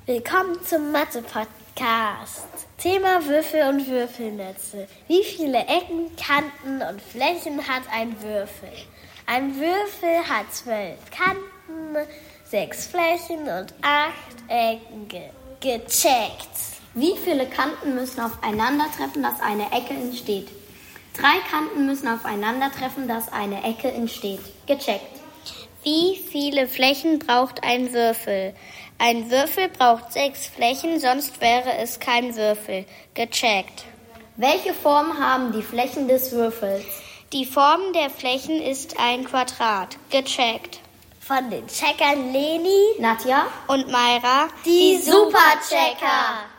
Willkommen zum Mathe-Podcast. Thema Würfel und Würfelnetze. Wie viele Ecken, Kanten und Flächen hat ein Würfel? Ein Würfel hat 12 Kanten, 6 Flächen und 8 Ecken. Gecheckt. Wie viele Kanten müssen aufeinandertreffen, dass eine Ecke entsteht? 3 Kanten müssen aufeinandertreffen, dass eine Ecke entsteht. Gecheckt. Wie viele Flächen braucht ein Würfel? Ein Würfel braucht 6 Flächen, sonst wäre es kein Würfel. Gecheckt. Welche Form haben die Flächen des Würfels? Die Form der Flächen ist ein Quadrat. Gecheckt. Von den Checkern Leni, Nadja und Mayra, die Superchecker.